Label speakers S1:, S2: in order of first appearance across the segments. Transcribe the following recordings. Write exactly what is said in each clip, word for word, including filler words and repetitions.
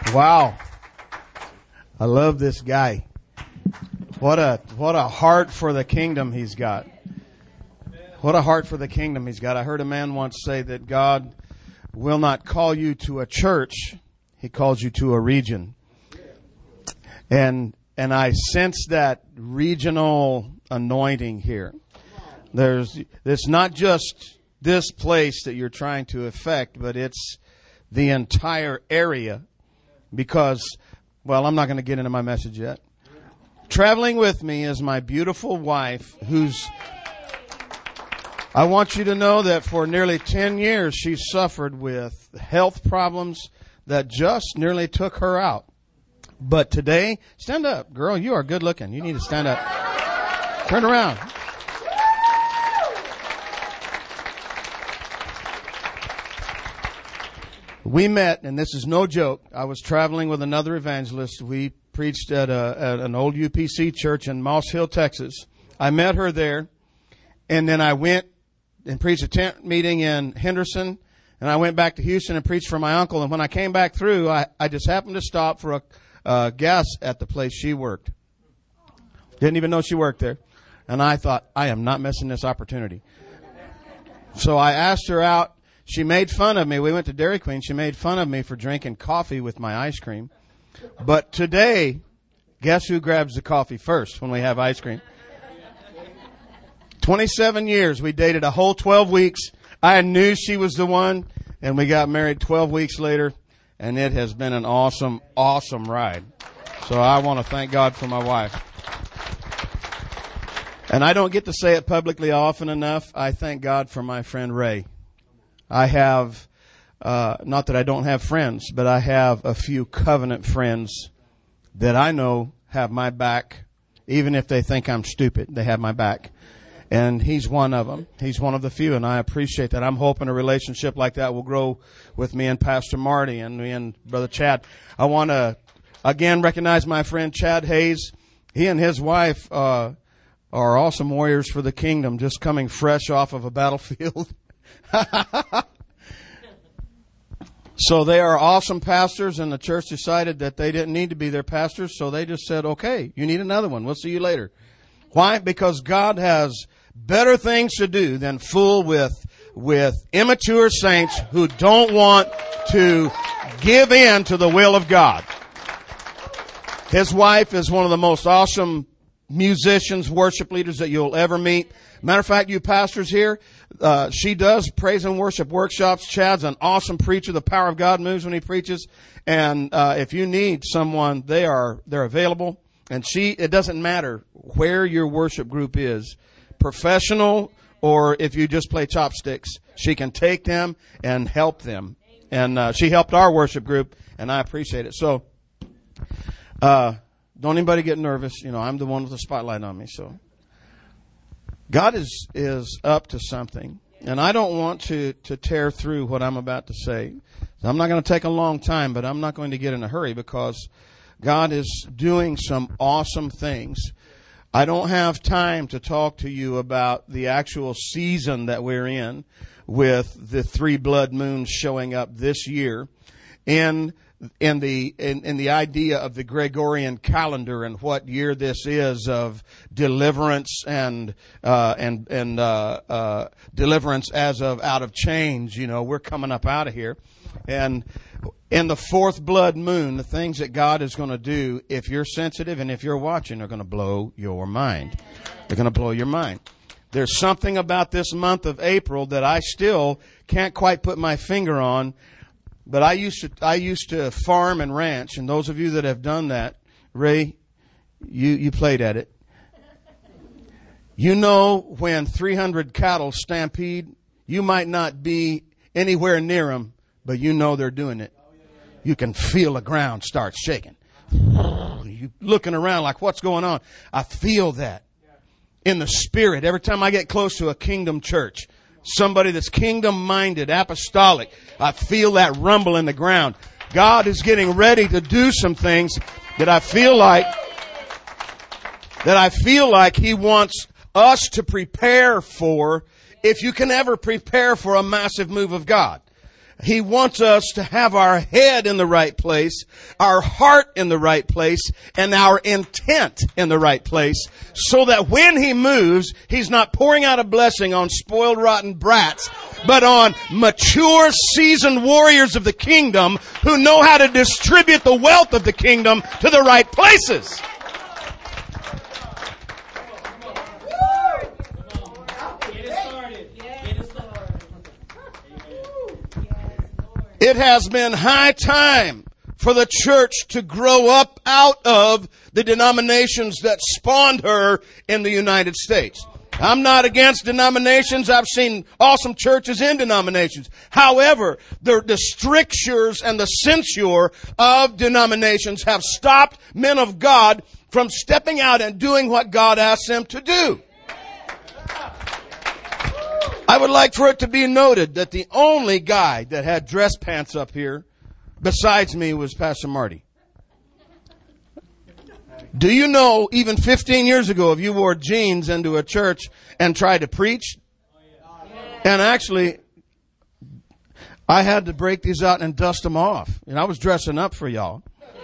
S1: Wow. I love this guy. What a, what a heart for the kingdom he's got. What a heart for the kingdom he's got. I heard a man once say that God will not call you to a church. He calls you to a region. And, and I sense that regional anointing here. There's, it's not just this place that you're trying to affect, but it's the entire area. Because, well, I'm not going to get into my message yet. Traveling with me is my beautiful wife, who's, I want you to know that for nearly ten years she suffered with health problems that just nearly took her out. But today, stand up, girl, you are good looking. You need to stand up. Turn around. We met, and this is no joke. I was traveling with another evangelist. We preached at, a, at an old U P C church in Moss Hill, Texas. I met her there, and then I went and preached a tent meeting in Henderson, and I went back to Houston and preached for my uncle. And when I came back through, I, I just happened to stop for a uh, gas at the place she worked. Didn't even know she worked there. And I thought, I am not missing this opportunity. So I asked her out. She made fun of me. We went to Dairy Queen. She made fun of me for drinking coffee with my ice cream. But today, guess who grabs the coffee first when we have ice cream? twenty-seven years. We dated a whole twelve weeks. I knew she was the one, and we got married twelve weeks later, and it has been an awesome, awesome ride. So I want to thank God for my wife. And I don't get to say it publicly often enough. I thank God for my friend Ray. I have, uh, not that I don't have friends, but I have a few covenant friends that I know have my back. Even if they think I'm stupid, they have my back. And he's one of them. He's one of the few, and I appreciate that. I'm hoping a relationship like that will grow with me and Pastor Marty and me and Brother Chad. I want to, again, recognize my friend Chad Hayes. He and his wife uh, are awesome warriors for the kingdom, just coming fresh off of a battlefield. So they are awesome pastors, and the church decided that they didn't need to be their pastors, so they just said, okay, you need another one. We'll see you later. Why? Because God has better things to do than fool with, with immature saints who don't want to give in to the will of God. His wife is one of the most awesome musicians, worship leaders that you'll ever meet. Matter of fact, you pastors here, uh, she does praise and worship workshops. Chad's an awesome preacher. The power of God moves when he preaches. And, uh, if you need someone, they are, they're available. And she, it doesn't matter where your worship group is, professional or if you just play chopsticks, she can take them and help them. And, uh, she helped our worship group, and I appreciate it. So, uh, don't anybody get nervous. You know, I'm the one with the spotlight on me, so. God is, is up to something. And I don't want to, to tear through what I'm about to say. I'm not going to take a long time, but I'm not going to get in a hurry because God is doing some awesome things. I don't have time to talk to you about the actual season that we're in with the three blood moons showing up this year. And in the in, in the idea of the Gregorian calendar and what year this is of deliverance and uh and and uh uh deliverance as of out of chains. You know, we're coming up out of here. And in the fourth blood moon, the things that God is going to do, if you're sensitive and if you're watching, are going to blow your mind. They're going to blow your mind. There's something about this month of April that I still can't quite put my finger on. But I used to, I used to farm and ranch, and those of you that have done that, Ray, you, you played at it. You know when three hundred cattle stampede, you might not be anywhere near them, but you know they're doing it. You can feel the ground start shaking. You looking around like, what's going on? I feel that in the spirit every time I get close to a kingdom church. Somebody that's kingdom-minded, apostolic. I feel that rumble in the ground. God is getting ready to do some things that I feel like, that I feel like He wants us to prepare for, if you can ever prepare for a massive move of God. He wants us to have our head in the right place, our heart in the right place, and our intent in the right place, so that when He moves, He's not pouring out a blessing on spoiled, rotten brats, but on mature, seasoned warriors of the kingdom who know how to distribute the wealth of the kingdom to the right places. It has been high time for the church to grow up out of the denominations that spawned her in the United States. I'm not against denominations. I've seen awesome churches in denominations. However, the, the strictures and the censure of denominations have stopped men of God from stepping out and doing what God asked them to do. I would like for it to be noted that the only guy that had dress pants up here besides me was Pastor Marty. Do you know, even fifteen years ago, if you wore jeans into a church and tried to preach, and actually, I had to break these out and dust them off. And I was dressing up for y'all.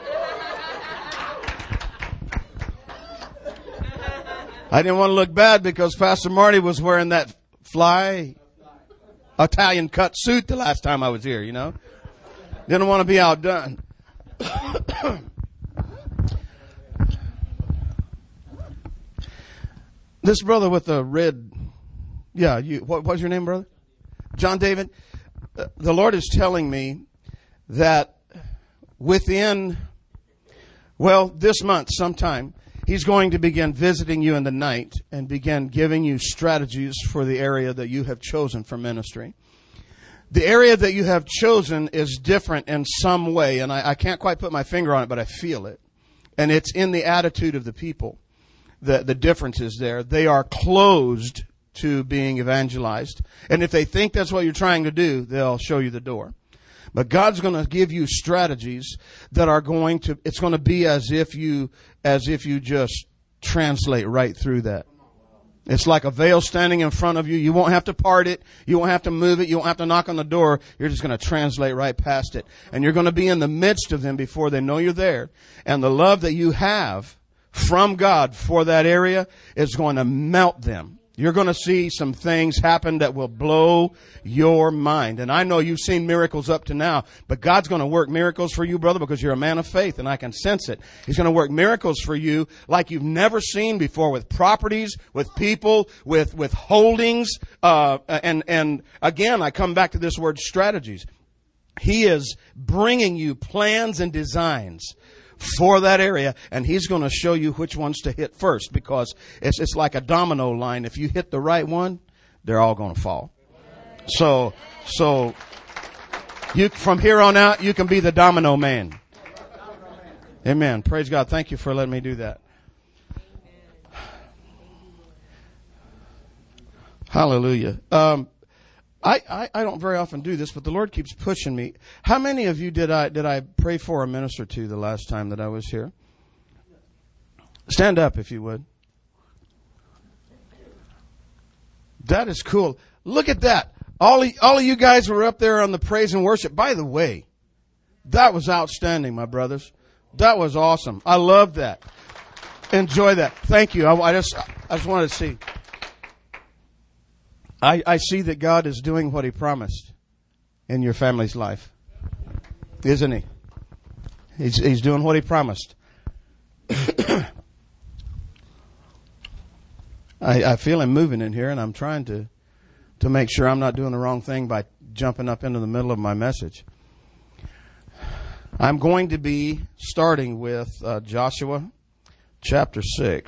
S1: I didn't want to look bad because Pastor Marty was wearing that fly Italian cut suit the last time I was here, you know. Didn't want to be outdone. This brother with the red, yeah, you, what was your name, brother? John David. Uh, the Lord is telling me that within, well, this month sometime, He's going to begin visiting you in the night and begin giving you strategies for the area that you have chosen for ministry. The area that you have chosen is different in some way, and I, I can't quite put my finger on it, but I feel it. And it's in the attitude of the people. The, the difference is there. They are closed to being evangelized. And if they think that's what you're trying to do, they'll show you the door. But God's going to give you strategies that are going to, it's going to be as if you, as if you just translate right through that. It's like a veil standing in front of you. You won't have to part it. You won't have to move it. You won't have to knock on the door. You're just going to translate right past it. And you're going to be in the midst of them before they know you're there. And the love that you have from God for that area is going to melt them. You're going to see some things happen that will blow your mind. And I know you've seen miracles up to now, but God's going to work miracles for you, brother, because you're a man of faith, and I can sense it. He's going to work miracles for you like you've never seen before, with properties, with people, with, with holdings. Uh, and, and again, I come back to this word strategies. He is bringing you plans and designs for that area, and He's going to show you which ones to hit first, because it's it's like a domino line. If you hit the right one, they're all going to fall. So so you from here on out, you can be the domino man. Amen. Praise God. Thank you for letting me do that. Hallelujah. Um, I, I, I don't very often do this, but the Lord keeps pushing me. How many of you did I did I pray for or minister to the last time that I was here? Stand up if you would. That is cool. Look at that. All of, all of you guys were up there on the praise and worship. By the way, that was outstanding, my brothers. That was awesome. I love that. Enjoy that. Thank you. I, I just I just wanted to see. I, I see that God is doing what He promised in your family's life. Isn't He? He's, he's doing what He promised. I, I feel Him moving in here, and I'm trying to, to make sure I'm not doing the wrong thing by jumping up into the middle of my message. I'm going to be starting with uh, Joshua chapter six.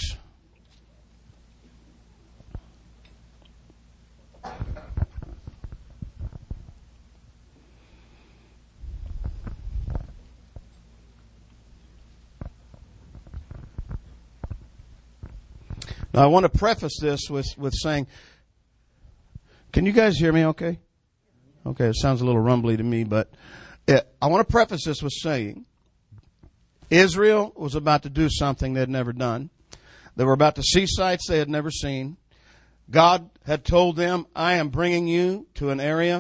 S1: Now, I want to preface this with, with saying, can you guys hear me okay? Okay, it sounds a little rumbly to me, but it, I want to preface this with saying, Israel was about to do something they had never done. They were about to see sights they had never seen. God had told them, I am bringing you to an area,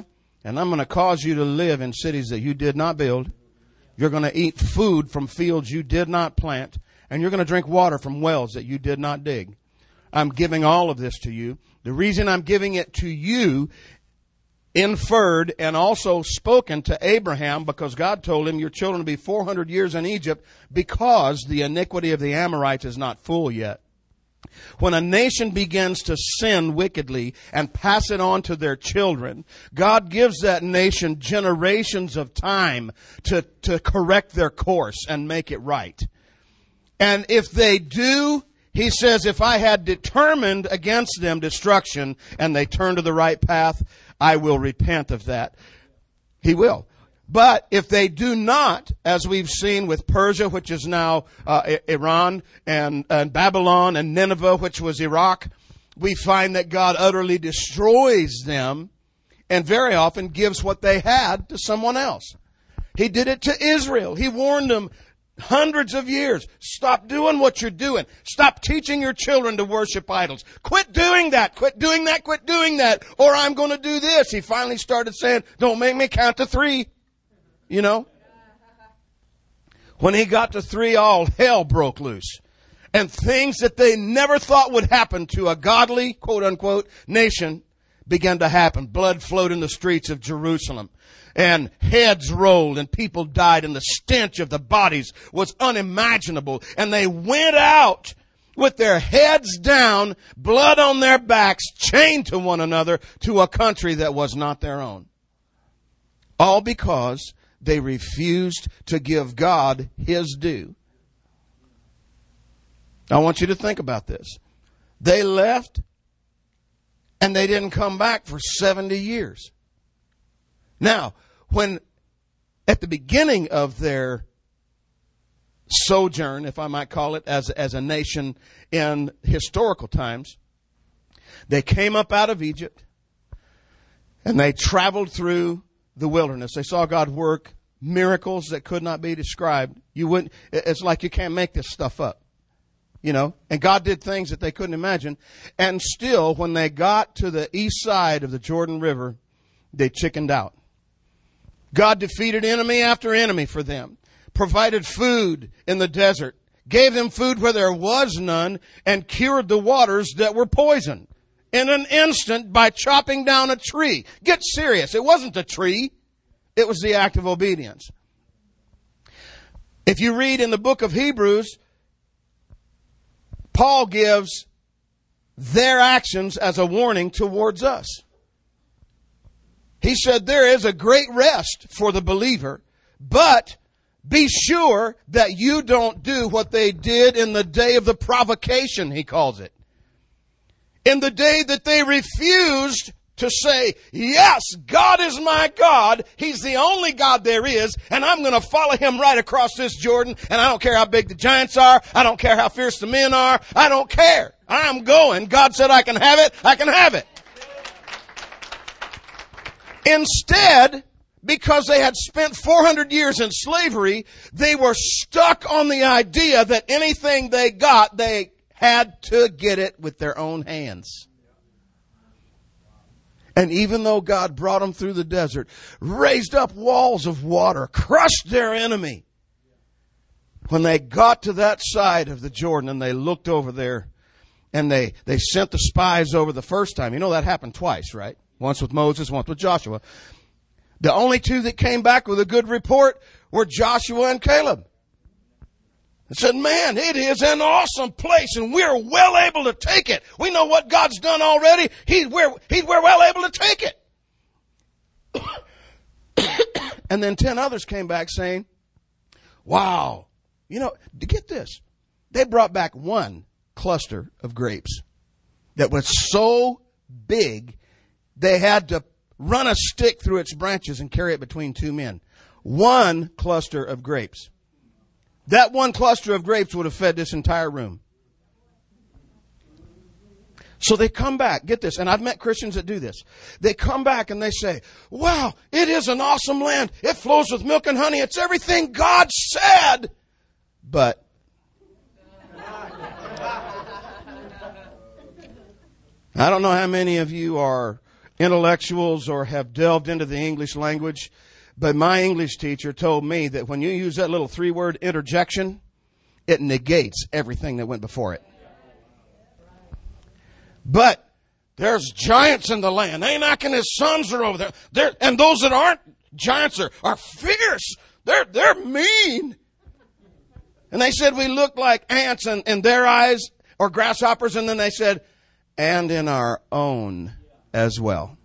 S1: And I'm going to cause you to live in cities that you did not build. You're going to eat food from fields you did not plant. And you're going to drink water from wells that you did not dig. I'm giving all of this to you. The reason I'm giving it to you, inferred and also spoken to Abraham, because God told him your children will be four hundred years in Egypt, because the iniquity of the Amorites is not full yet. When a nation begins to sin wickedly and pass it on to their children, God gives that nation generations of time to, to correct their course and make it right. And if they do, he says, if I had determined against them destruction and they turn to the right path, I will repent of that. He will. But if they do not, as we've seen with Persia, which is now uh, Iran, and, and Babylon, and Nineveh, which was Iraq, we find that God utterly destroys them and very often gives what they had to someone else. He did it to Israel. He warned them hundreds of years. Stop doing what you're doing. Stop teaching your children to worship idols. Quit doing that. Quit doing that. Quit doing that. Or I'm going to do this. He finally started saying, don't make me count to three. You know, when he got to three, all hell broke loose. And things that they never thought would happen to a godly, quote unquote, nation began to happen. Blood flowed in the streets of Jerusalem. And heads rolled and people died. And the stench of the bodies was unimaginable. And they went out with their heads down, blood on their backs, chained to one another to a country that was not their own. All because they refused to give God His due. I want you to think about this. They left and they didn't come back for seventy years. Now, when at the beginning of their sojourn, if I might call it, as, as a nation in historical times, they came up out of Egypt and they traveled through the wilderness. They saw God work miracles that could not be described. You wouldn't, it's like you can't make this stuff up. You know, and God did things that they couldn't imagine. And still, when they got to the east side of the Jordan River, they chickened out. God defeated enemy after enemy for them, provided food in the desert, gave them food where there was none, and cured the waters that were poisoned in an instant by chopping down a tree. Get serious. It wasn't a tree. It was the act of obedience. If you read in the book of Hebrews, Paul gives their actions as a warning towards us. He said there is a great rest for the believer, but be sure that you don't do what they did in the day of the provocation, he calls it. In the day that they refused to say, yes, God is my God. He's the only God there is. And I'm going to follow Him right across this Jordan. And I don't care how big the giants are. I don't care how fierce the men are. I don't care. I'm going. God said I can have it. I can have it. Instead, because they had spent four hundred years in slavery, they were stuck on the idea that anything they got, they had to get it with their own hands. And even though God brought them through the desert, raised up walls of water, crushed their enemy, when they got to that side of the Jordan and they looked over there and they, they sent the spies over the first time. You know that happened twice, right? Once with Moses, once with Joshua. The only two that came back with a good report were Joshua and Caleb. And said, man, it is an awesome place and we're well able to take it. We know what God's done already. He's, we're, he's, we're well able to take it. And then ten others came back saying, wow, you know, to get this, they brought back one cluster of grapes that was so big they had to run a stick through its branches and carry it between two men. One cluster of grapes. That one cluster of grapes would have fed this entire room. So they come back, get this, and I've met Christians that do this. They come back and they say, wow, it is an awesome land. It flows with milk and honey. It's everything God said. But I don't know how many of you are intellectuals or have delved into the English language, but my English teacher told me that when you use that little three-word interjection, it negates everything that went before it. But there's giants in the land. Anak and his sons are over there. They're, and those that aren't giants are, are fierce. They're, they're mean. And they said we looked like ants in, in their eyes or grasshoppers. And then they said, and in our own as well.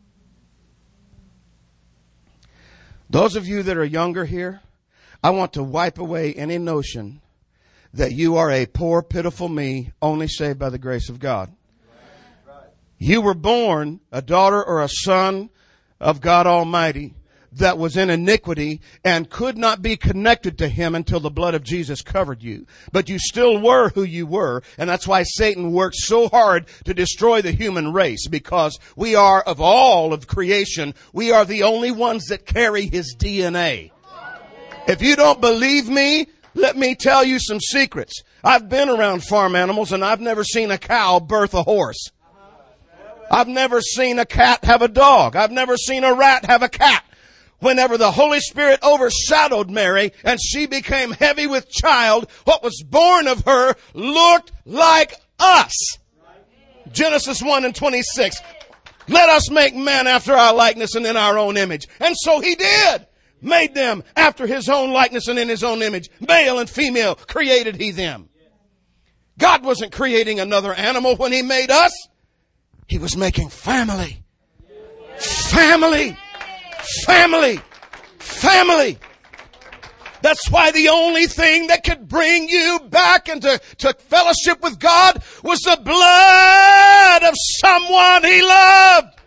S1: Those of you that are younger here, I want to wipe away any notion that you are a poor, pitiful me, only saved by the grace of God. You were born a daughter or a son of God Almighty that was in iniquity and could not be connected to Him until the blood of Jesus covered you. But you still were who you were, and that's why Satan worked so hard to destroy the human race, because we are, of all of creation, we are the only ones that carry His D N A. If you don't believe me, let me tell you some secrets. I've been around farm animals, and I've never seen a cow birth a horse. I've never seen a cat have a dog. I've never seen a rat have a cat. Whenever the Holy Spirit overshadowed Mary and she became heavy with child, what was born of her looked like us. Genesis one and twenty-six. Let us make man after our likeness and in our own image. And so He did. Made them after His own likeness and in His own image. Male and female created He them. God wasn't creating another animal when He made us. He was making family. Family. Family. Family. That's why the only thing that could bring you back into to fellowship with God was the blood of someone He loved.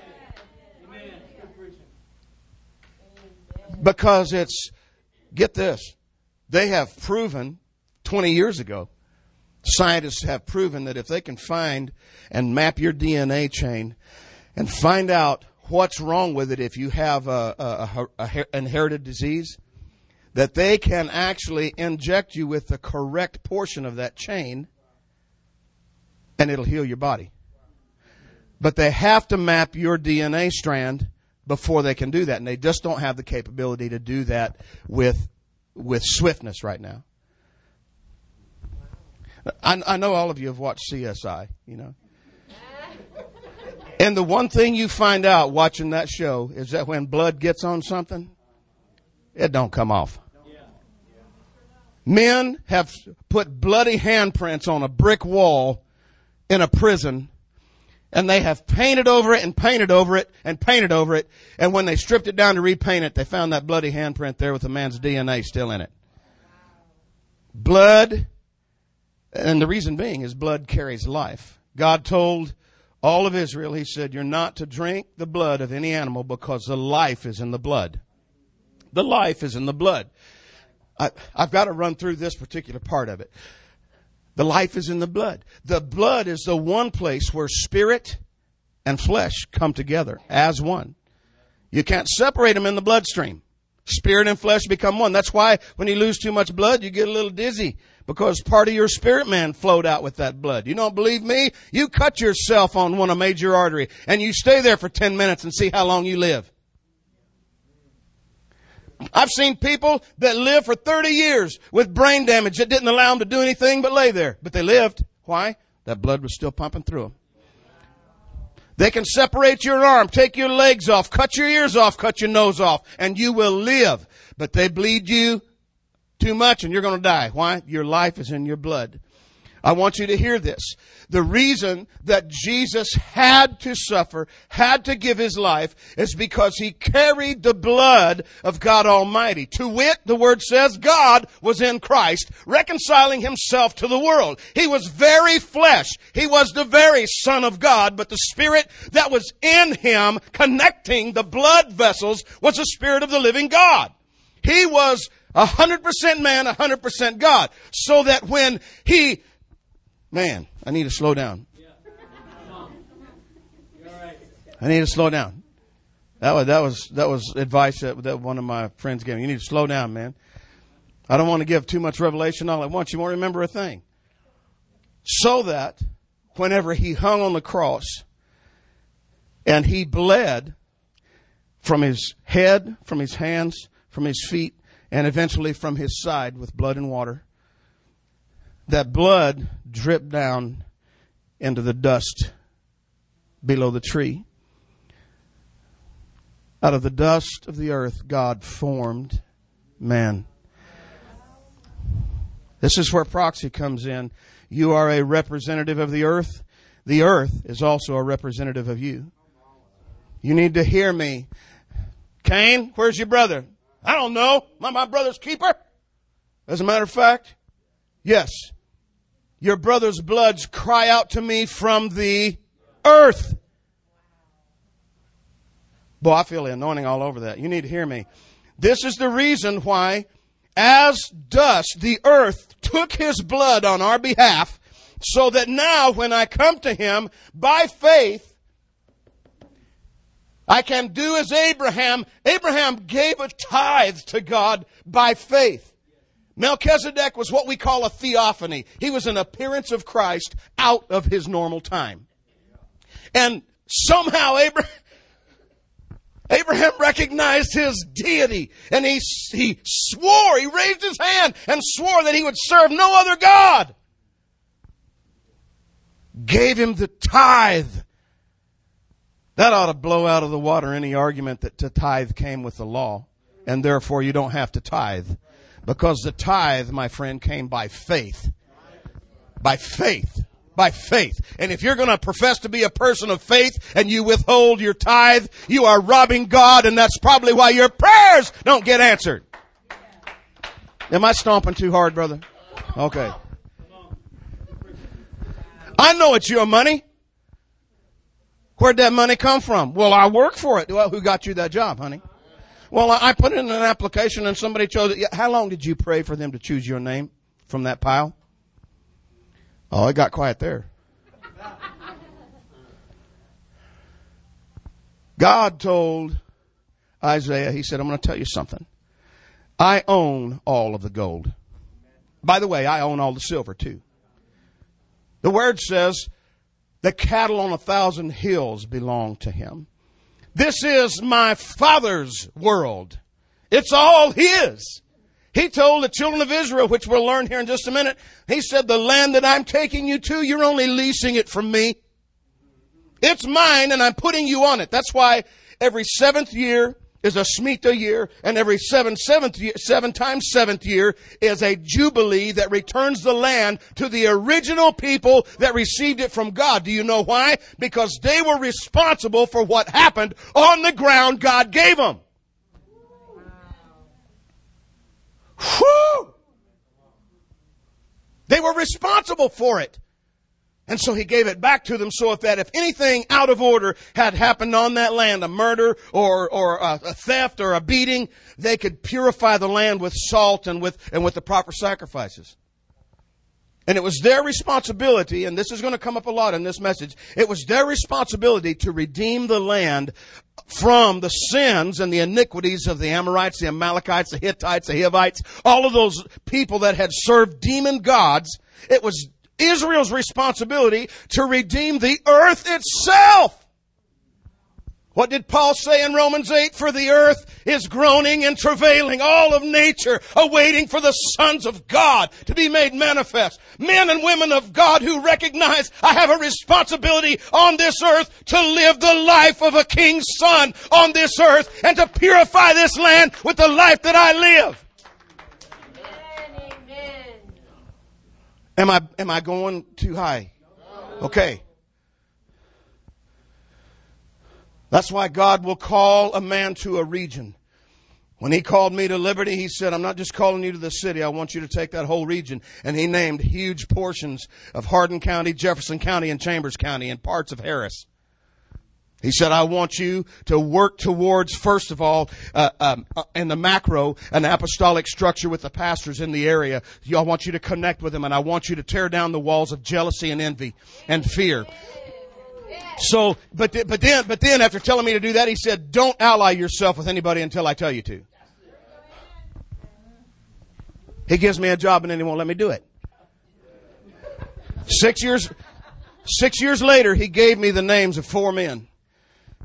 S1: Because it's, get this, they have proven twenty years ago, scientists have proven that if they can find and map your D N A chain and find out what's wrong with it if you have a, a, a, a inherited disease, that they can actually inject you with the correct portion of that chain and it'll heal your body. But they have to map your D N A strand before they can do that. And they just don't have the capability to do that with, with swiftness right now. I, I know all of you have watched C S I, you know. And the one thing you find out watching that show is that when blood gets on something, it don't come off. Men have put bloody handprints on a brick wall in a prison, and they have painted over it and painted over it and painted over it. And when they stripped it down to repaint it, they found that bloody handprint there with a man's D N A still in it. Blood, and the reason being is blood carries life. God told all of Israel, He said, you're not to drink the blood of any animal because the life is in the blood. The life is in the blood. I, I've got to run through this particular part of it. The life is in the blood. The blood is the one place where spirit and flesh come together as one. You can't separate them in the bloodstream. Spirit and flesh become one. That's why when you lose too much blood, you get a little dizzy, because part of your spirit man flowed out with that blood. You don't believe me? You cut yourself on one, a major artery, and you stay there for ten minutes and see how long you live. I've seen people that live for thirty years with brain damage that didn't allow them to do anything but lay there. But they lived. Why? That blood was still pumping through them. They can separate your arm, take your legs off, cut your ears off, cut your nose off, and you will live. But they bleed you too much and you're going to die. Why? Your life is in your blood. I want you to hear this. The reason that Jesus had to suffer, had to give His life, is because He carried the blood of God Almighty. To wit, the Word says, God was in Christ, reconciling Himself to the world. He was very flesh. He was the very Son of God, but the Spirit that was in Him, connecting the blood vessels, was the Spirit of the living God. He was a hundred percent man, a hundred percent God. So that when He... Man, I need to slow down. I need to slow down. That was that was that was advice that, that one of my friends gave me. You need to slow down, man. I don't want to give too much revelation all at once. You won't remember a thing. So that whenever He hung on the cross, And he bled from his head, from his hands, from his feet, and eventually from his side with blood and water. That blood dripped down into the dust below the tree. Out of the dust of the earth, God formed man. This is where proxy comes in. You are a representative of the earth. The earth is also a representative of you. You need to hear me. Cain, where's your brother? I don't know. Am I my brother's keeper? As a matter of fact, yes. Your brother's bloods cry out to me from the earth. Boy, I feel the anointing all over that. You need to hear me. This is the reason why, as dust, the earth took his blood on our behalf, so that now when I come to him by faith, I can do as Abraham. Abraham gave a tithe to God by faith. Melchizedek was what we call a theophany. He was an appearance of Christ out of his normal time. And somehow Abraham, Abraham recognized his deity. And he, he swore, he raised his hand and swore that he would serve no other God. Gave him the tithe. That ought to blow out of the water any argument that the tithe came with the law, and therefore you don't have to tithe. Because the tithe, my friend, came by faith. By faith. By faith. And if you're going to profess to be a person of faith and you withhold your tithe, you are robbing God, and that's probably why your prayers don't get answered. Am I stomping too hard, brother? Okay. I know it's your money. Where'd that money come from? Well, I work for it. Well, who got you that job, honey? Well, I put in an application and somebody chose it. How long did you pray for them to choose your name from that pile? Oh, it got quiet there. God told Isaiah, he said, I'm going to tell you something. I own all of the gold. By the way, I own all the silver too. The word says, the cattle on a thousand hills belong to him. This is my Father's world. It's all his. He told the children of Israel, which we'll learn here in just a minute, he said, the land that I'm taking you to, you're only leasing it from me. It's mine and I'm putting you on it. That's why every seventh year is a Shemitah year, and every seven, seventh year, seven times seventh year is a jubilee that returns the land to the original people that received it from God. Do you know why? Because they were responsible for what happened on the ground God gave them. Whew! They were responsible for it. And so he gave it back to them so if that if anything out of order had happened on that land, a murder or or a, a theft or a beating, they could purify the land with salt and with and with the proper sacrifices. And it was their responsibility, and this is going to come up a lot in this message, it was their responsibility to redeem the land from the sins and the iniquities of the Amorites, the Amalekites, the Hittites, the Hivites, all of those people that had served demon gods. It was Israel's responsibility to redeem the earth itself. What did Paul say in Romans eight? For the earth is groaning and travailing, all of nature, awaiting for the sons of God to be made manifest. Men and women of God who recognize I have a responsibility on this earth to live the life of a king's son on this earth and to purify this land with the life that I live. Am I, am I going too high? Okay. That's why God will call a man to a region. When he called me to Liberty, he said, I'm not just calling you to the city. I want you to take that whole region. And he named huge portions of Hardin County, Jefferson County, and Chambers County, and parts of Harris. He said, I want you to work towards, first of all, uh, um, uh, in the macro, an apostolic structure with the pastors in the area. I want you to connect with them, and I want you to tear down the walls of jealousy and envy and fear. So, but, th- but then, but then after telling me to do that, he said, don't ally yourself with anybody until I tell you to. He gives me a job and then he won't let me do it. Six years, six years later, he gave me the names of four men.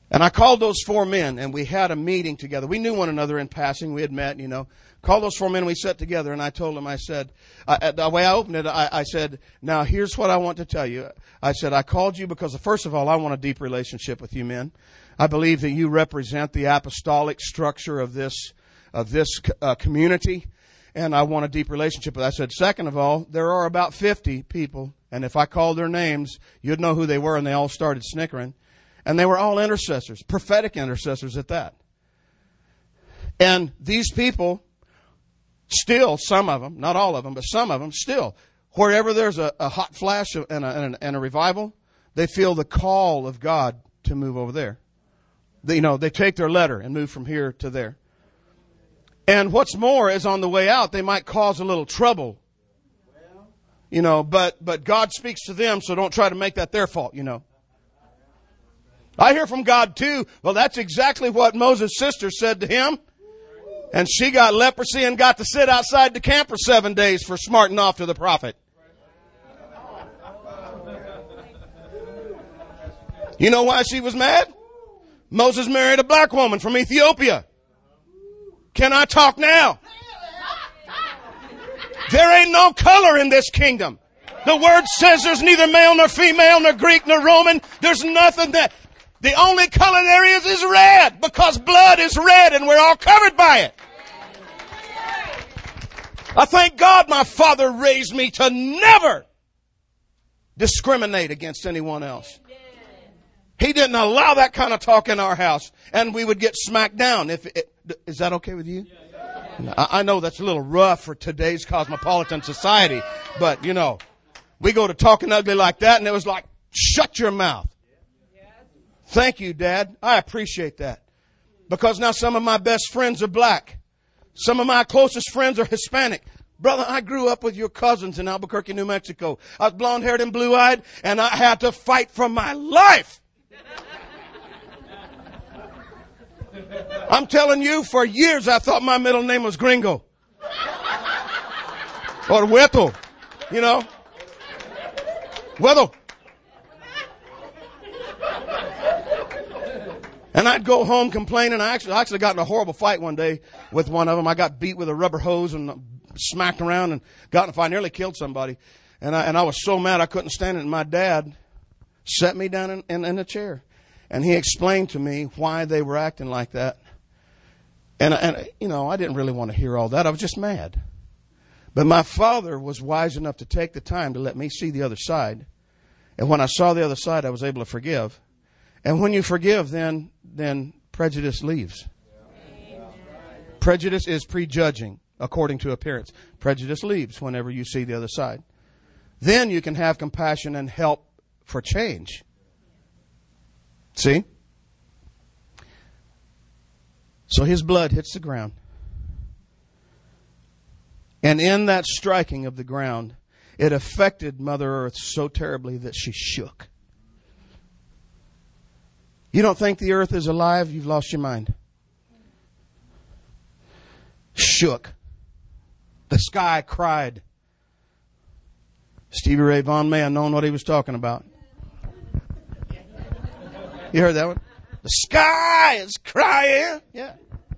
S1: And I called those four men, and we had a meeting together. We knew one another in passing. We had met, you know. Called those four men, and we sat together, and I told them, I said, I, the way I opened it, I, I said, now here's what I want to tell you. I said, I called you because, first of all, I want a deep relationship with you men. I believe that you represent the apostolic structure of this, of this uh, community, and I want a deep relationship. But I said, second of all, there are about fifty people, and if I called their names, you'd know who they were, and they all started snickering. And they were all intercessors, prophetic intercessors at that. And these people, still, some of them, not all of them, but some of them, still, wherever there's a, a hot flash and a, and, a, and a revival, they feel the call of God to move over there. They, you know, they take their letter and move from here to there. And what's more is on the way out, they might cause a little trouble. You know, but, but God speaks to them, so don't try to make that their fault, you know. I hear from God too. Well, that's exactly what Moses' sister said to him. And she got leprosy and got to sit outside the camp for seven days for smarting off to the prophet. You know why she was mad? Moses married a black woman from Ethiopia. Can I talk now? There ain't no color in this kingdom. The word says there's neither male nor female, nor Greek nor Roman. There's nothing that... The only color there is is red, because blood is red and we're all covered by it. I thank God my father raised me to never discriminate against anyone else. He didn't allow that kind of talk in our house, and we would get smacked down. If it, is that okay with you? I know that's a little rough for today's cosmopolitan society, but you know, we go to talking ugly like that, and it was like, shut your mouth. Thank you, Dad. I appreciate that. Because now some of my best friends are black. Some of my closest friends are Hispanic. Brother, I grew up with your cousins in Albuquerque, New Mexico. I was blonde-haired and blue-eyed, and I had to fight for my life. I'm telling you, for years I thought my middle name was Gringo. Or Hueto. You know? Hueto. And I'd go home complaining. I actually, I actually got in a horrible fight one day with one of them. I got beat with a rubber hose and smacked around and got in a fight. Nearly killed somebody. And I, and I was so mad I couldn't stand it. And my dad set me down in, in, in a chair. And he explained to me why they were acting like that. And, and, you know, I didn't really want to hear all that. I was just mad. But my father was wise enough to take the time to let me see the other side. And when I saw the other side, I was able to forgive. And when you forgive, then then prejudice leaves. Prejudice is prejudging according to appearance. Prejudice leaves whenever you see the other side. Then you can have compassion and help for change. See? So his blood hits the ground. And in that striking of the ground, it affected Mother Earth so terribly that she shook. You don't think the earth is alive? You've lost your mind. Shook. The sky cried. Stevie Ray Vaughan may have known what he was talking about. You heard that one? The sky is crying. Yeah.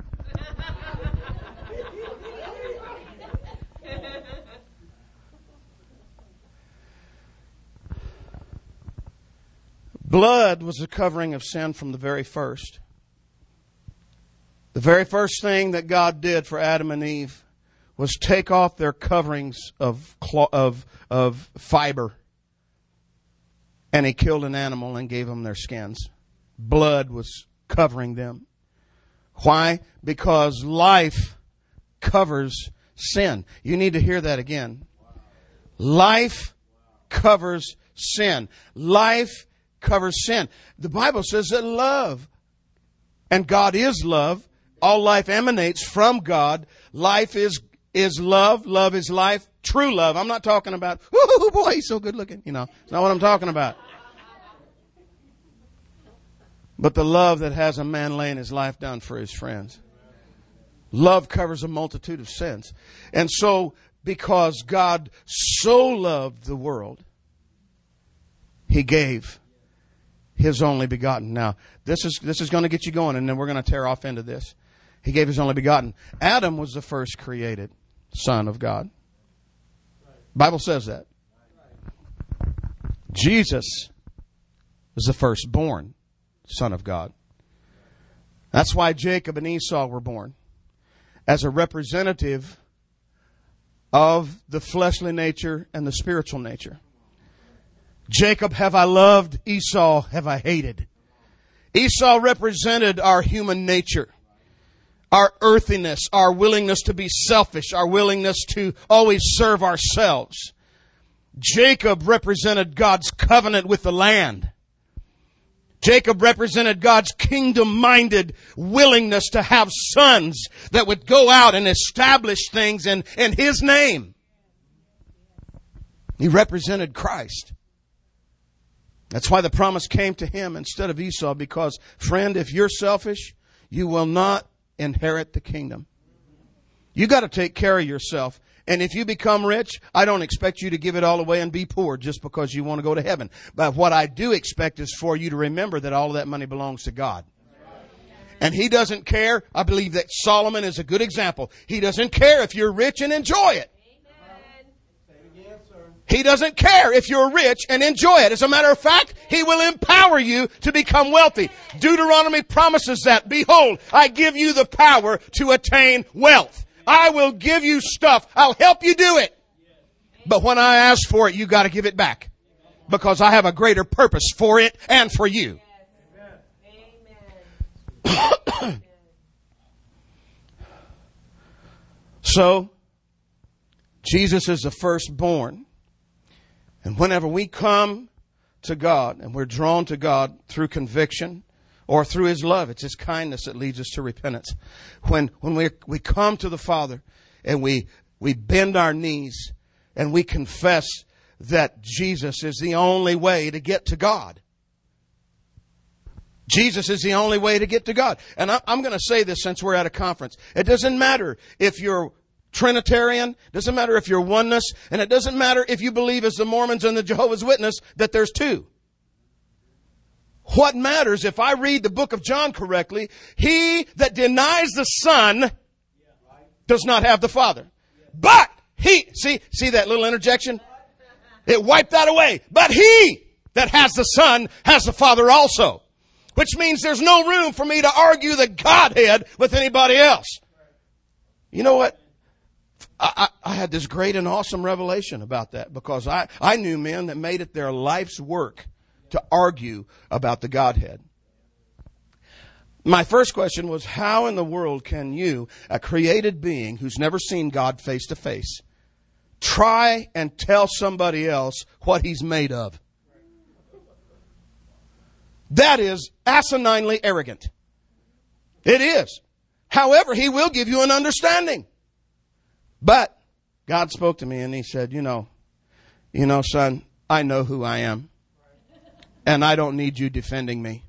S1: Blood was the covering of sin from the very first. The very first thing that God did for Adam and Eve was take off their coverings of of of fiber, and He killed an animal and gave them their skins. Blood was covering them. Why? Because life covers sin. You need to hear that again. Life covers sin. Life covers sin. The Bible says that love, and God is love. All life emanates from God. Life is is love. Love is life. True love. I'm not talking about, oh boy, he's so good looking. You know, it's not what I'm talking about. But the love that has a man laying his life down for his friends. Love covers a multitude of sins. And so, because God so loved the world, He gave His only begotten. Now, this is, this is going to get you going, and then we're going to tear off into this. He gave His only begotten. Adam was the first created Son of God. Bible says that. Jesus was the firstborn Son of God. That's why Jacob and Esau were born. As a representative of the fleshly nature and the spiritual nature. Jacob have I loved, Esau have I hated. Esau represented our human nature, our earthiness, our willingness to be selfish, our willingness to always serve ourselves. Jacob represented God's covenant with the land. Jacob represented God's kingdom-minded willingness to have sons that would go out and establish things in, in His name. He represented Christ. That's why the promise came to him instead of Esau, because, friend, if you're selfish, you will not inherit the kingdom. You got to take care of yourself. And if you become rich, I don't expect you to give it all away and be poor just because you want to go to heaven. But what I do expect is for you to remember that all of that money belongs to God. And He doesn't care. I believe that Solomon is a good example. He doesn't care if you're rich and enjoy it. He doesn't care if you're rich and enjoy it. As a matter of fact, He will empower you to become wealthy. Deuteronomy promises that. Behold, I give you the power to attain wealth. I will give you stuff. I'll help you do it. But when I ask for it, you got to give it back. Because I have a greater purpose for it and for you. So, Jesus is the firstborn. And whenever we come to God and we're drawn to God through conviction or through His love, it's His kindness that leads us to repentance. When when we we come to the Father and we we bend our knees and we confess that Jesus is the only way to get to God. Jesus is the only way to get to God. And I, I'm going to say this since we're at a conference. It doesn't matter if you're Trinitarian, doesn't matter if you're oneness, and it doesn't matter if you believe as the Mormons and the Jehovah's Witness that there's two. What matters, if I read the book of John correctly, he that denies the Son does not have the Father. But he, see, see that little interjection? It wiped that away. But he that has the Son has the Father also. Which means there's no room for me to argue the Godhead with anybody else. You know what? I, I, I had this great and awesome revelation about that, because I, I knew men that made it their life's work to argue about the Godhead. My first question was, how in the world can you, a created being who's never seen God face to face, try and tell somebody else what He's made of? That is asininely arrogant. It is. However, He will give you an understanding. But God spoke to me and He said, you know, you know, son, I know who I am. And I don't need you defending me.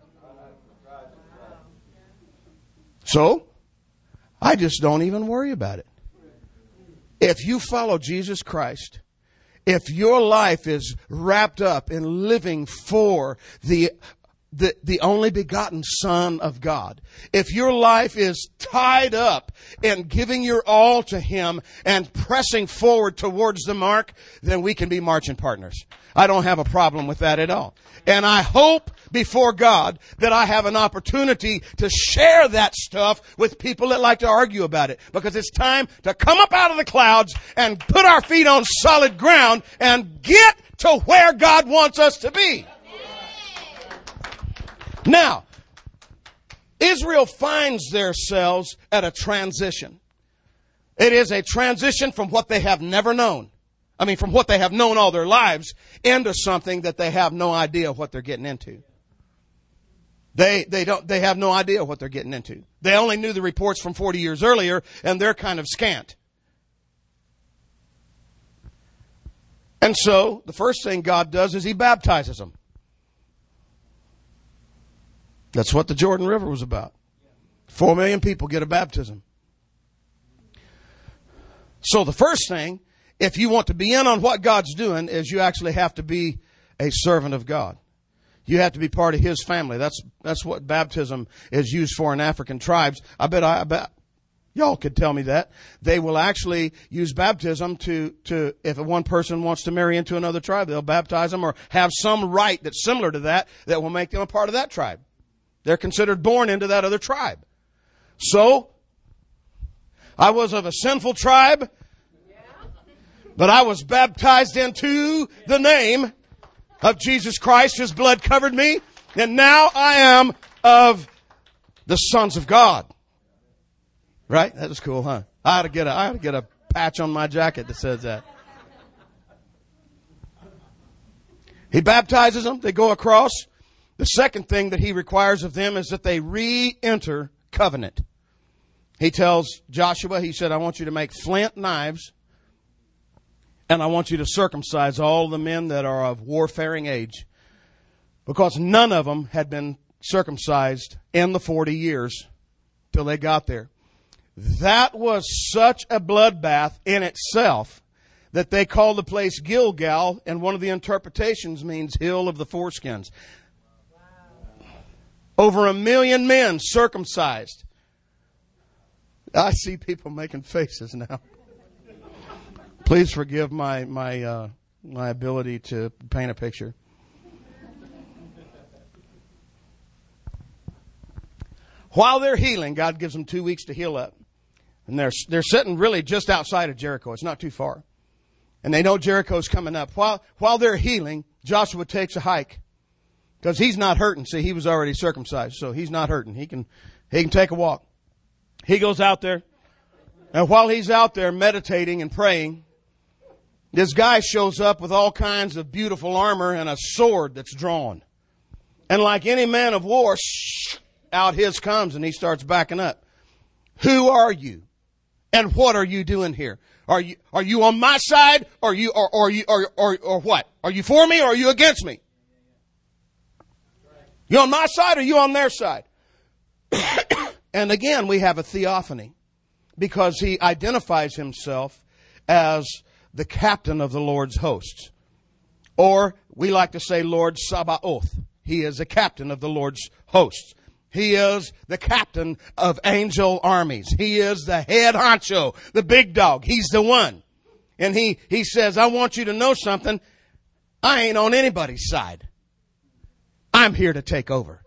S1: So, I just don't even worry about it. If you follow Jesus Christ, if your life is wrapped up in living for the The, the only begotten Son of God. If your life is tied up in giving your all to Him and pressing forward towards the mark, then we can be marching partners. I don't have a problem with that at all. And I hope before God that I have an opportunity to share that stuff with people that like to argue about it. Because it's time to come up out of the clouds and put our feet on solid ground and get to where God wants us to be. Now, Israel finds themselves at a transition. It is a transition from what they have never known. I mean, from what they have known all their lives into something that they have no idea what they're getting into. They, they don't, they have no idea what they're getting into. They only knew the reports from forty years earlier, and they're kind of scant. And so, the first thing God does is He baptizes them. That's what the Jordan River was about. Four million people get a baptism. So the first thing, if you want to be in on what God's doing, is you actually have to be a servant of God. You have to be part of his family. That's, that's what baptism is used for in African tribes. I bet, I, I bet y'all could tell me that. They will actually use baptism to, to, if one person wants to marry into another tribe, they'll baptize them or have some rite that's similar to that that will make them a part of that tribe. They're considered born into that other tribe. So, I was of a sinful tribe, but I was baptized into the name of Jesus Christ. His blood covered me. And now I am of the sons of God. Right? That was cool, huh? I ought to get a, I ought to get a patch on my jacket that says that. He baptizes them. They go across. The second thing that he requires of them is that they re-enter covenant. He tells Joshua, he said, I want you to make flint knives, and I want you to circumcise all the men that are of warfaring age, because none of them had been circumcised in the forty years till they got there. That was such a bloodbath in itself that they called the place Gilgal, and one of the interpretations means hill of the foreskins. Wow. Over a million men circumcised. I see people making faces now. Please forgive my my uh, my ability to paint a picture. While they're healing, God gives them two weeks to heal up. And they're they're sitting really just outside of Jericho. It's not too far. And they know Jericho's coming up. While while they're healing, Joshua takes a hike. Because he's not hurting. See, he was already circumcised, so he's not hurting. He can he can take a walk. He goes out there. And while he's out there meditating and praying, this guy shows up with all kinds of beautiful armor and a sword that's drawn. And like any man of war, out his comes and he starts backing up. Who are you? And what are you doing here? Are you, are you on my side or you, or, or you, or, or, or what? Are you for me or are you against me? You on my side or you on their side? And again, we have a theophany because he identifies himself as the captain of the Lord's hosts. Or we like to say Lord Sabaoth. He is the captain of the Lord's hosts. He is the captain of angel armies. He is the head honcho, the big dog. He's the one. And he, he says, I want you to know something. I ain't on anybody's side. I'm here to take over.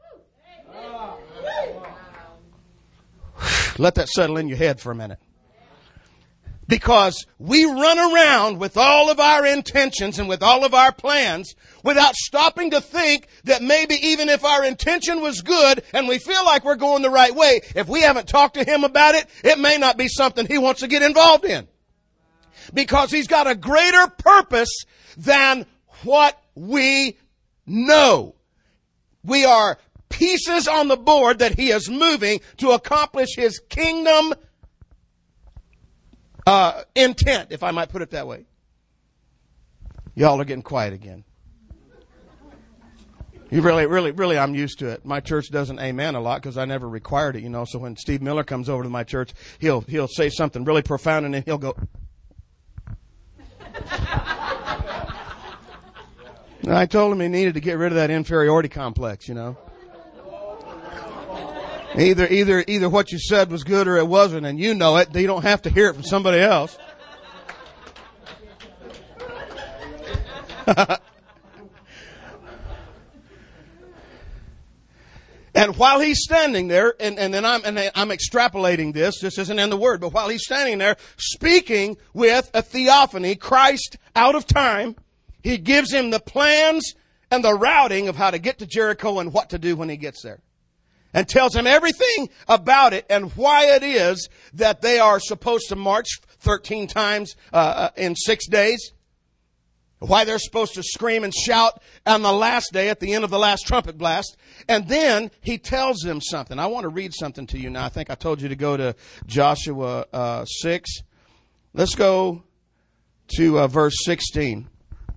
S1: Let that settle in your head for a minute. Because we run around with all of our intentions and with all of our plans without stopping to think that maybe even if our intention was good and we feel like we're going the right way, if we haven't talked to him about it, it may not be something he wants to get involved in. Because he's got a greater purpose than what we know. We are pieces on the board that he is moving to accomplish his kingdom uh, intent, if I might put it that way. Y'all are getting quiet again. You really, really, really, I'm used to it. My church doesn't amen a lot because I never required it, you know. So when Steve Miller comes over to my church, he'll he'll say something really profound and then he'll go. I told him he needed to get rid of that inferiority complex, you know. Either, either, either what you said was good or it wasn't, and you know it. You don't have to hear it from somebody else. And while he's standing there, and, and then I'm, and I'm extrapolating this, this isn't in the Word, but while he's standing there speaking with a theophany, Christ out of time, he gives him the plans and the routing of how to get to Jericho and what to do when he gets there. And tells him everything about it and why it is that they are supposed to march thirteen times uh, in six days. Why they're supposed to scream and shout on the last day at the end of the last trumpet blast. And then he tells them something. I want to read something to you now. I think I told you to go to Joshua uh, six. Let's go to uh, verse sixteen.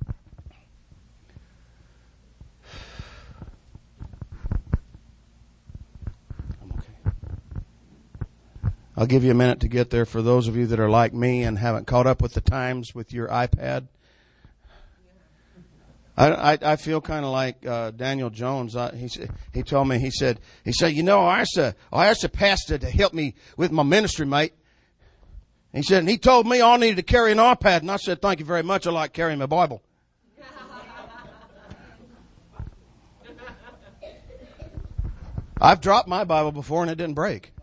S1: I'll give you a minute to get there for those of you that are like me and haven't caught up with the times with your iPad. I, I, I feel kind of like uh, Daniel Jones. I, he he told me, he said, he said, you know, I asked a, I asked a pastor to help me with my ministry, mate. He said, and he told me I needed to carry an iPad. And I said, thank you very much. I like carrying my Bible. I've dropped my Bible before and it didn't break.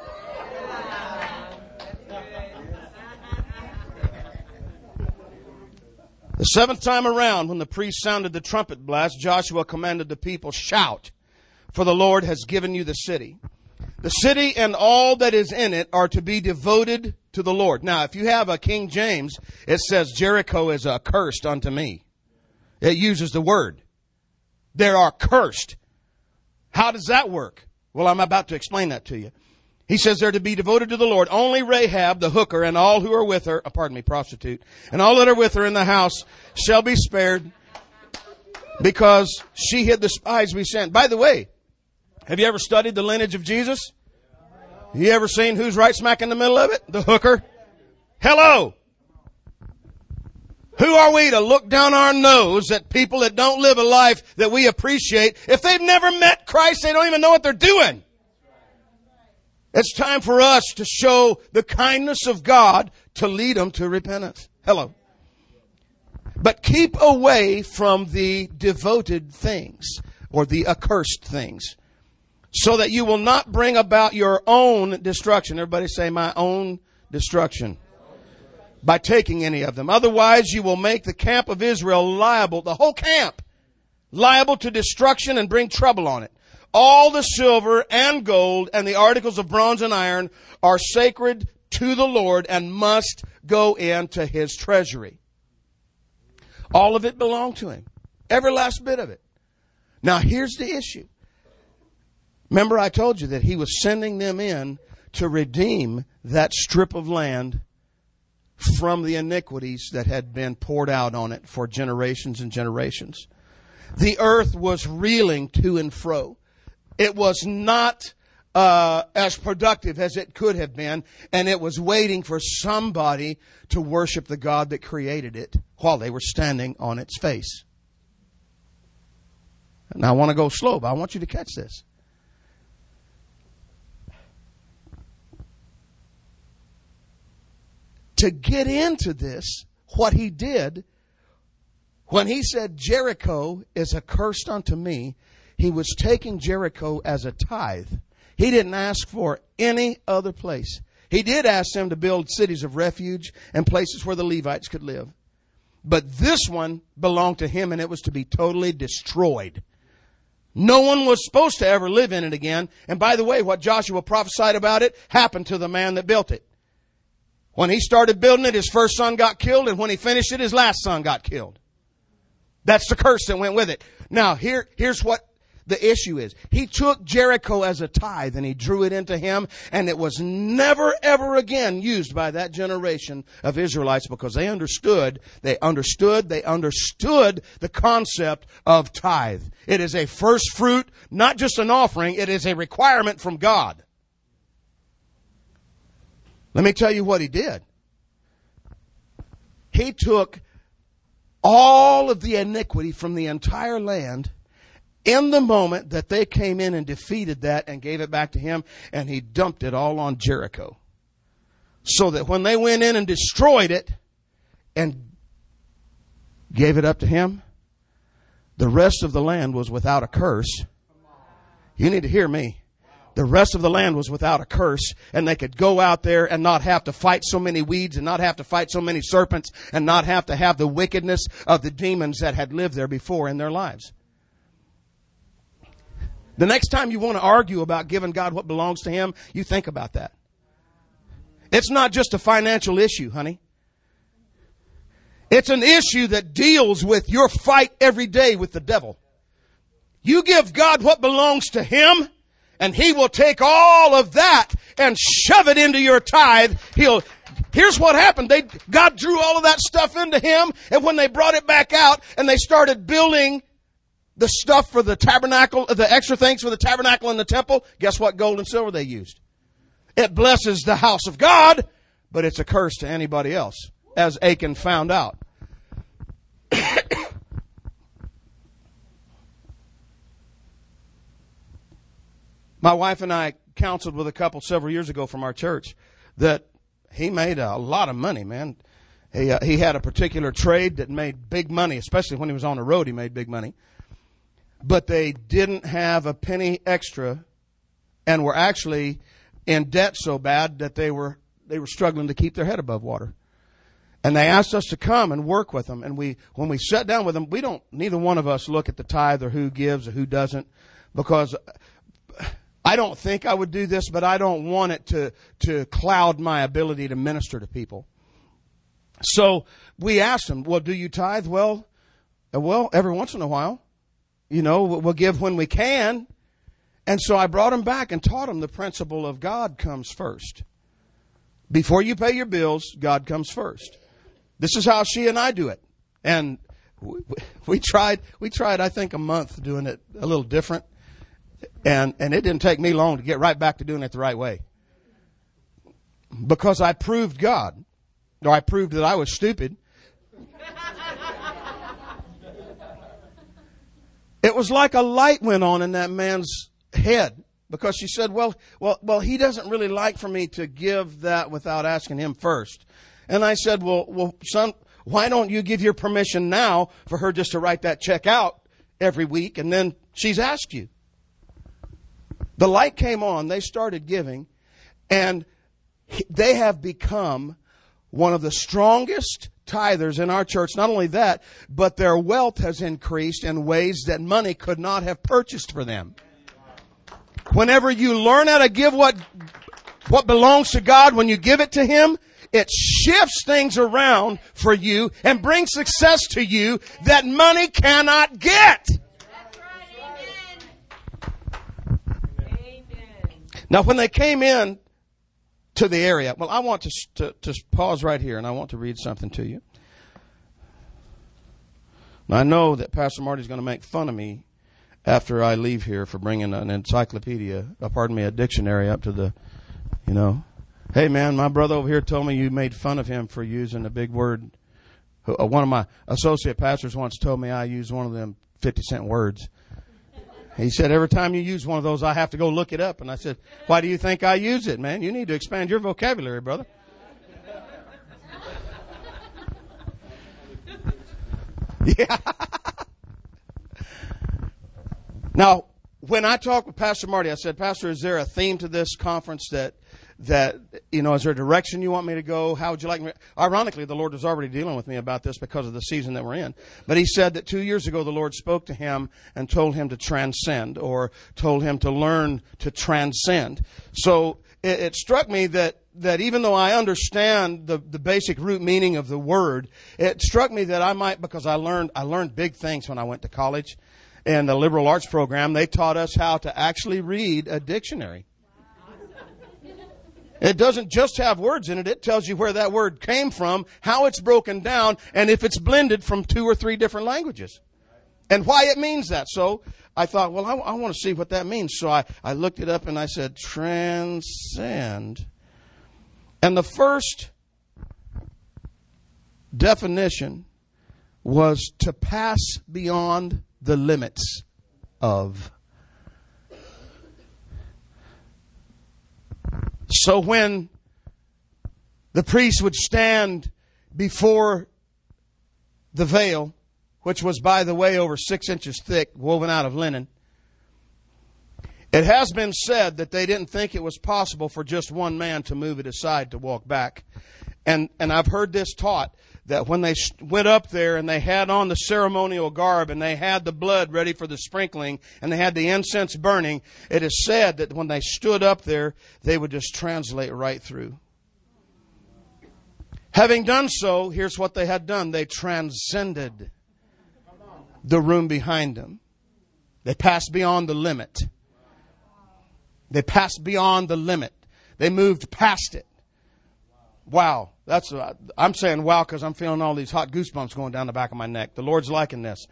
S1: The seventh time around, when the priest sounded the trumpet blast, Joshua commanded the people, shout, for the Lord has given you the city. The city and all that is in it are to be devoted to the Lord. Now, if you have a King James, it says Jericho is accursed unto me. It uses the word. They are cursed. How does that work? Well, I'm about to explain that to you. He says they're to be devoted to the Lord. Only Rahab, the hooker, and all who are with her, oh, pardon me, prostitute, and all that are with her in the house shall be spared because she hid the spies we sent. By the way, have you ever studied the lineage of Jesus? You ever seen who's right smack in the middle of it? The hooker. Hello. Who are we to look down our nose at people that don't live a life that we appreciate? If they've never met Christ, they don't even know what they're doing. It's time for us to show the kindness of God to lead them to repentance. Hello. But keep away from the devoted things or the accursed things so that you will not bring about your own destruction. Everybody say, my own destruction. By taking any of them. Otherwise, you will make the camp of Israel liable, the whole camp, liable to destruction and bring trouble on it. All the silver and gold and the articles of bronze and iron are sacred to the Lord and must go into His treasury. All of it belonged to Him. Every last bit of it. Now, here's the issue. Remember, I told you that He was sending them in to redeem that strip of land from the iniquities that had been poured out on it for generations and generations. The earth was reeling to and fro. It was not uh, as productive as it could have been, and it was waiting for somebody to worship the God that created it while they were standing on its face. Now, I want to go slow, but I want you to catch this. To get into this, what he did, when he said Jericho is accursed unto me, he was taking Jericho as a tithe. He didn't ask for any other place. He did ask them to build cities of refuge and places where the Levites could live. But this one belonged to him, and it was to be totally destroyed. No one was supposed to ever live in it again. And by the way, what Joshua prophesied about it happened to the man that built it. When he started building it, his first son got killed, and when he finished it, his last son got killed. That's the curse that went with it. Now, here, here's what the issue is. He took Jericho as a tithe, and he drew it into him, and it was never, ever again used by that generation of Israelites because they understood, they understood, they understood the concept of tithe. It is a first fruit, not just an offering. It is a requirement from God. Let me tell you what he did. He took all of the iniquity from the entire land in the moment that they came in and defeated that and gave it back to him, and he dumped it all on Jericho. So that when they went in and destroyed it and gave it up to him, the rest of the land was without a curse. You need to hear me. The rest of the land was without a curse, and they could go out there and not have to fight so many weeds and not have to fight so many serpents and not have to have the wickedness of the demons that had lived there before in their lives. The next time you want to argue about giving God what belongs to Him, you think about that. It's not just a financial issue, honey. It's an issue that deals with your fight every day with the devil. You give God what belongs to Him, and He will take all of that and shove it into your tithe. He'll, here's what happened. They, God drew all of that stuff into Him, and when they brought it back out and they started building the stuff for the tabernacle, the extra things for the tabernacle and the temple, guess what gold and silver they used? It blesses the house of God, but it's a curse to anybody else, as Achan found out. My wife and I counseled with a couple several years ago from our church that he made a lot of money, man. He, uh, he had a particular trade that made big money, especially when he was on the road, he made big money. But they didn't have a penny extra and were actually in debt so bad that they were they were struggling to keep their head above water. And they asked us to come and work with them. And we, when we sat down with them, we don't, neither one of us look at the tithe or who gives or who doesn't, because I don't think I would do this, but I don't want it to, to cloud my ability to minister to people. So we asked them, well, do you tithe? Well, well, every once in a while, you know, we'll give when we can. And so I brought them back and taught them the principle of God comes first. Before you pay your bills, God comes first. This is how she and I do it. And we, we tried, we tried, I think, a month doing it a little different. And, and it didn't take me long to get right back to doing it the right way. Because I proved God. Or I proved that I was stupid. It was like a light went on in that man's head. Because she said, well, well, well, he doesn't really like for me to give that without asking him first. And I said, well, well, son, why don't you give your permission now for her just to write that check out every week, and then she's asked you. The light came on. They started giving, and they have become one of the strongest tithers in our church. Not only that, but their wealth has increased in ways that money could not have purchased for them. Whenever you learn how to give what, what belongs to God, when you give it to Him, it shifts things around for you and brings success to you that money cannot get.
S2: That's right. Amen. Amen.
S1: Now, when they came in to the area, well, I want to, to, to pause right here and I want to read something to you. Now, I know that Pastor Marty's going to make fun of me after I leave here for bringing an encyclopedia, uh, pardon me, a dictionary up to the, you know. Hey, man, my brother over here told me you made fun of him for using a big word. Uh, one of my associate pastors once told me I used one of them fifty cent words. He said, every time you use one of those, I have to go look it up. And I said, why do you think I use it, man? You need to expand your vocabulary, brother. Yeah. Now, when I talked with Pastor Marty, I said, Pastor, is there a theme to this conference that, that, you know, is there a direction you want me to go? How would you like me? Ironically, the Lord was already dealing with me about this because of the season that we're in. But he said that two years ago, the Lord spoke to him and told him to transcend, or told him to learn to transcend. So it, it struck me that, that even though I understand the, the basic root meaning of the word, it struck me that I might, because I learned, I learned big things when I went to college. In the liberal arts program, they taught us how to actually read a dictionary. It doesn't just have words in it. It tells you where that word came from, how it's broken down, and if it's blended from two or three different languages. And why it means that. So I thought, well, I, I want to see what that means. So I, I looked it up and I said, transcend. And the first definition was to pass beyond the limits of. So when the priest would stand before the veil, which was, by the way, over six inches thick, woven out of linen, it has been said that they didn't think it was possible for just one man to move it aside to walk back. And, and I've heard this taught, that when they went up there and they had on the ceremonial garb and they had the blood ready for the sprinkling and they had the incense burning, it is said that when they stood up there, they would just translate right through. Having done so, here's what they had done. They transcended the room behind them. They passed beyond the limit. They passed beyond the limit. They moved past it. Wow. That's, uh, I'm saying wow because I'm feeling all these hot goosebumps going down the back of my neck. The Lord's liking this.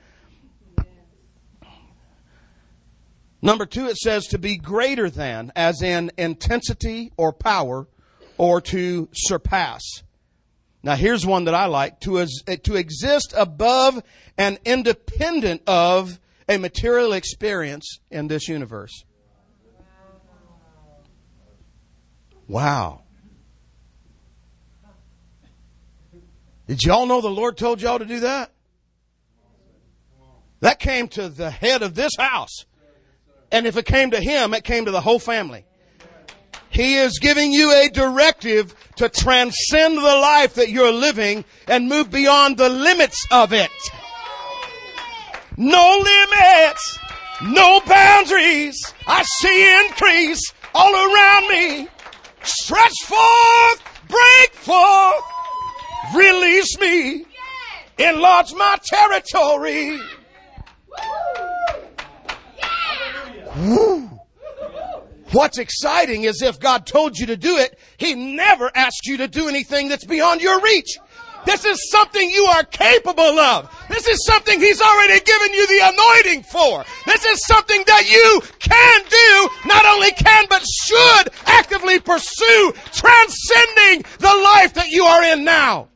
S1: Number two, it says to be greater than, as in intensity or power, or to surpass. Now here's one that I like. To, as, to exist above and independent of a material experience in this universe. Wow. Did y'all know the Lord told y'all to do that? That came to the head of this house. And if it came to him, it came to the whole family. He is giving you a directive to transcend the life that you're living and move beyond the limits of it. No limits, no boundaries. I see increase all around me. Stretch forth, break forth, release me, enlarge my territory. Woo. What's exciting is if God told you to do it, He never asked you to do anything that's beyond your reach. This is something you are capable of. This is something He's already given you the anointing for. This is something that you can do, not only can, but should actively pursue, transcending the life that you are in now.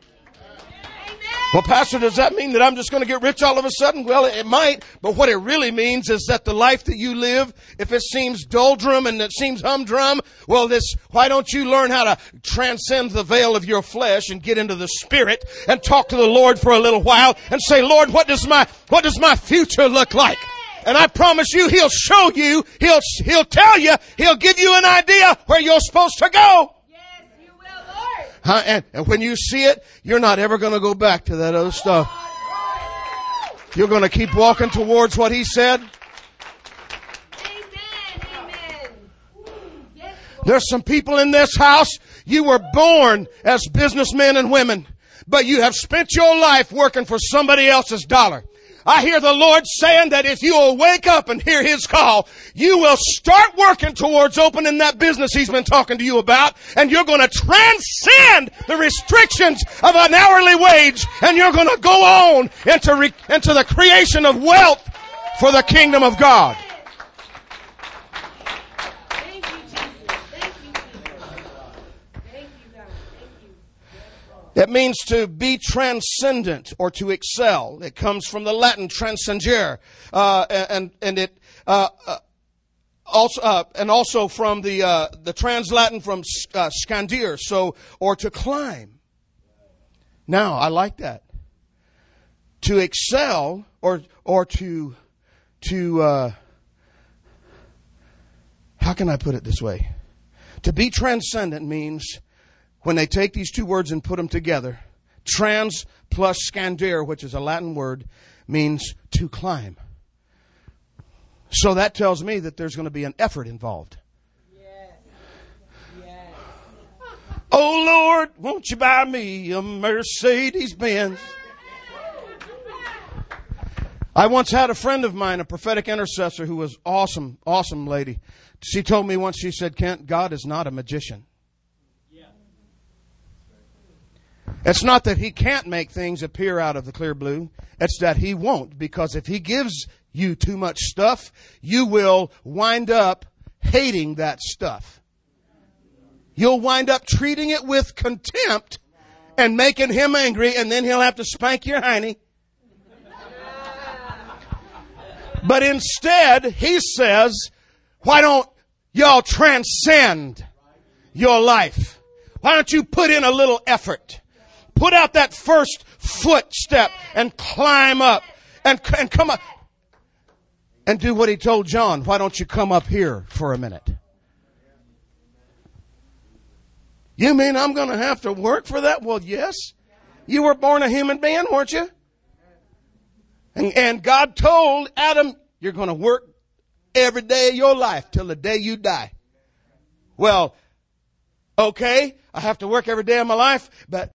S1: Well, Pastor, does that mean that I'm just going to get rich all of a sudden? Well, it might, but what it really means is that the life that you live, if it seems doldrum and it seems humdrum, well, this, why don't you learn how to transcend the veil of your flesh and get into the Spirit and talk to the Lord for a little while and say, Lord, what does my, what does my future look like? And I promise you, He'll show you, He'll, He'll tell you, He'll give you an idea where you're supposed to go. Huh? And, and when you see it, you're not ever going to go back to that other stuff. You're going to keep walking towards what He said.
S2: Amen. Amen. Yes,
S1: There's some people in this house, you were born as businessmen and women, but you have spent your life working for somebody else's dollar. I hear the Lord saying that if you will wake up and hear His call, you will start working towards opening that business He's been talking to you about, and you're going to transcend the restrictions of an hourly wage, and you're going to go on into, re- into the creation of wealth for the kingdom of God.
S2: Thank you, Jesus. Thank you, Jesus. Thank you, God. Thank you.
S1: It means to be transcendent or to excel. It comes from the Latin transcendere, uh, and and it uh, uh, also uh, and also from the uh, the trans-Latin from uh, scandere, so or to climb. Now, I like that. To excel or or to to uh, how can I put it this way? To be transcendent means, when they take these two words and put them together, trans plus scandere, which is a Latin word, means to climb. So that tells me that there's going to be an effort involved.
S2: Yes. Yes.
S1: Oh Lord, won't you buy me a Mercedes Benz? I once had a friend of mine, a prophetic intercessor, who was awesome, awesome lady. She told me once, she said, Kent, God is not a magician. It's not that He can't make things appear out of the clear blue. It's that He won't, because if He gives you too much stuff, you will wind up hating that stuff. You'll wind up treating it with contempt and making Him angry, and then He'll have to spank your hiney. But instead, He says, why don't y'all transcend your life? Why don't you put in a little effort? Put out that first footstep and climb up and, and come up and do what He told John. Why don't you come up here for a minute? You mean I'm going to have to work for that? Well, yes. You were born a human being, weren't you? And, and God told Adam, you're going to work every day of your life till the day you die. Well, okay, I have to work every day of my life, but